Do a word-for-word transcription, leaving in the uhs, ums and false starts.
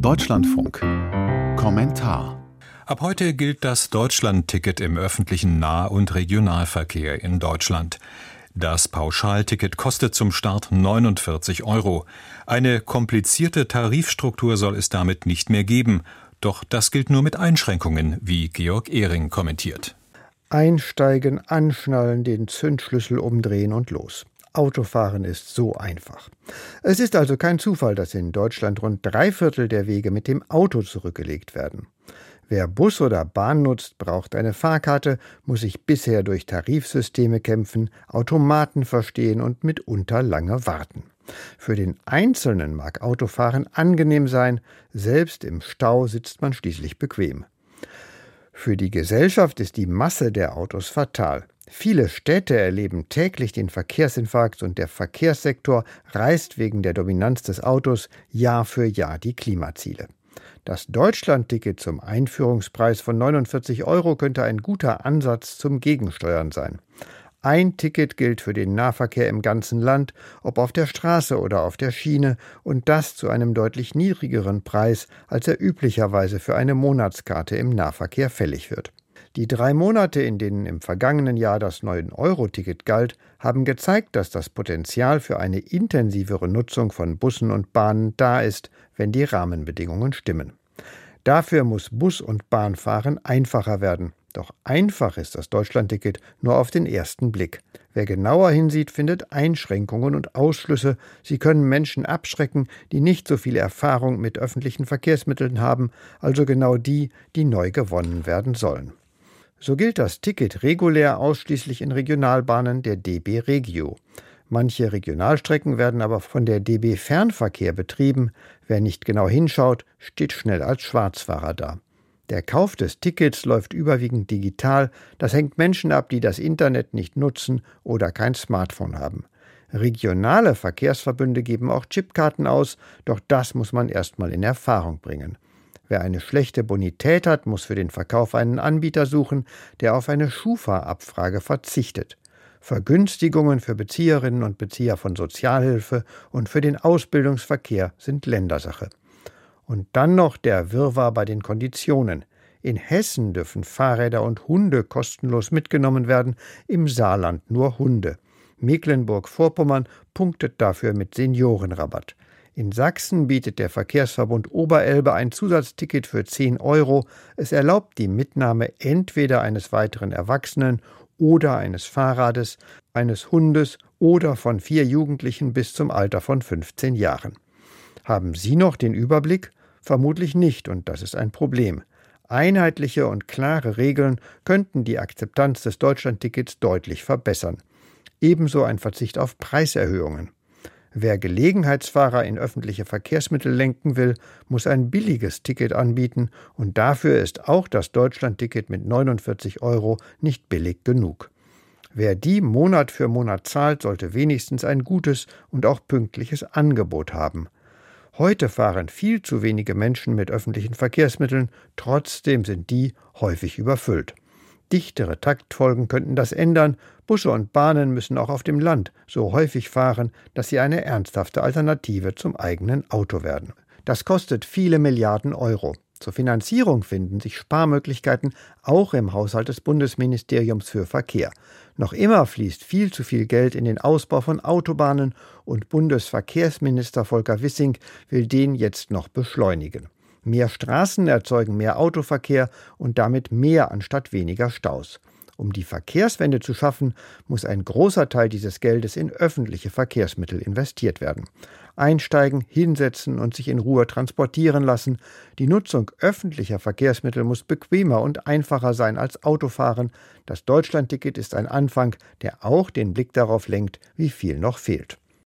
Deutschlandfunk. Kommentar. Ab heute gilt das Deutschlandticket im öffentlichen Nah- und Regionalverkehr in Deutschland. Das Pauschalticket kostet zum Start neunundvierzig Euro. Eine komplizierte Tarifstruktur soll es damit nicht mehr geben. Doch das gilt nur mit Einschränkungen, wie Georg Ehring kommentiert. Einsteigen, anschnallen, den Zündschlüssel umdrehen und los. Autofahren ist so einfach. Es ist also kein Zufall, dass in Deutschland rund drei Viertel der Wege mit dem Auto zurückgelegt werden. Wer Bus oder Bahn nutzt, braucht eine Fahrkarte, muss sich bisher durch Tarifsysteme kämpfen, Automaten verstehen und mitunter lange warten. Für den Einzelnen mag Autofahren angenehm sein, selbst im Stau sitzt man schließlich bequem. Für die Gesellschaft ist die Masse der Autos fatal. Viele Städte erleben täglich den Verkehrsinfarkt und der Verkehrssektor reißt wegen der Dominanz des Autos Jahr für Jahr die Klimaziele. Das Deutschlandticket zum Einführungspreis von neunundvierzig Euro könnte ein guter Ansatz zum Gegensteuern sein. Ein Ticket gilt für den Nahverkehr im ganzen Land, ob auf der Straße oder auf der Schiene, und das zu einem deutlich niedrigeren Preis, als er üblicherweise für eine Monatskarte im Nahverkehr fällig wird. Die drei Monate, in denen im vergangenen Jahr das neun Euro Ticket galt, haben gezeigt, dass das Potenzial für eine intensivere Nutzung von Bussen und Bahnen da ist, wenn die Rahmenbedingungen stimmen. Dafür muss Bus- und Bahnfahren einfacher werden. Doch einfach ist das Deutschlandticket nur auf den ersten Blick. Wer genauer hinsieht, findet Einschränkungen und Ausschlüsse. Sie können Menschen abschrecken, die nicht so viel Erfahrung mit öffentlichen Verkehrsmitteln haben, also genau die, die neu gewonnen werden sollen. So gilt das Ticket regulär ausschließlich in Regionalbahnen der D B Regio. Manche Regionalstrecken werden aber von der D B Fernverkehr betrieben. Wer nicht genau hinschaut, steht schnell als Schwarzfahrer da. Der Kauf des Tickets läuft überwiegend digital. Das hängt Menschen ab, die das Internet nicht nutzen oder kein Smartphone haben. Regionale Verkehrsverbünde geben auch Chipkarten aus, doch das muss man erstmal in Erfahrung bringen. Wer eine schlechte Bonität hat, muss für den Verkauf einen Anbieter suchen, der auf eine Schufa-Abfrage verzichtet. Vergünstigungen für Bezieherinnen und Bezieher von Sozialhilfe und für den Ausbildungsverkehr sind Ländersache. Und dann noch der Wirrwarr bei den Konditionen. In Hessen dürfen Fahrräder und Hunde kostenlos mitgenommen werden, im Saarland nur Hunde. Mecklenburg-Vorpommern punktet dafür mit Seniorenrabatt. In Sachsen bietet der Verkehrsverbund Oberelbe ein Zusatzticket für zehn Euro. Es erlaubt die Mitnahme entweder eines weiteren Erwachsenen oder eines Fahrrades, eines Hundes oder von vier Jugendlichen bis zum Alter von fünfzehn Jahren. Haben Sie noch den Überblick? Vermutlich nicht, und das ist ein Problem. Einheitliche und klare Regeln könnten die Akzeptanz des Deutschlandtickets deutlich verbessern. Ebenso ein Verzicht auf Preiserhöhungen. Wer Gelegenheitsfahrer in öffentliche Verkehrsmittel lenken will, muss ein billiges Ticket anbieten, und dafür ist auch das Deutschlandticket mit neunundvierzig Euro nicht billig genug. Wer die Monat für Monat zahlt, sollte wenigstens ein gutes und auch pünktliches Angebot haben. Heute fahren viel zu wenige Menschen mit öffentlichen Verkehrsmitteln, trotzdem sind die häufig überfüllt. Dichtere Taktfolgen könnten das ändern. Busse und Bahnen müssen auch auf dem Land so häufig fahren, dass sie eine ernsthafte Alternative zum eigenen Auto werden. Das kostet viele Milliarden Euro. Zur Finanzierung finden sich Sparmöglichkeiten auch im Haushalt des Bundesministeriums für Verkehr. Noch immer fließt viel zu viel Geld in den Ausbau von Autobahnen und Bundesverkehrsminister Volker Wissing will den jetzt noch beschleunigen. Mehr Straßen erzeugen mehr Autoverkehr und damit mehr anstatt weniger Staus. Um die Verkehrswende zu schaffen, muss ein großer Teil dieses Geldes in öffentliche Verkehrsmittel investiert werden. Einsteigen, hinsetzen und sich in Ruhe transportieren lassen. Die Nutzung öffentlicher Verkehrsmittel muss bequemer und einfacher sein als Autofahren. Das Deutschlandticket ist ein Anfang, der auch den Blick darauf lenkt, wie viel noch fehlt.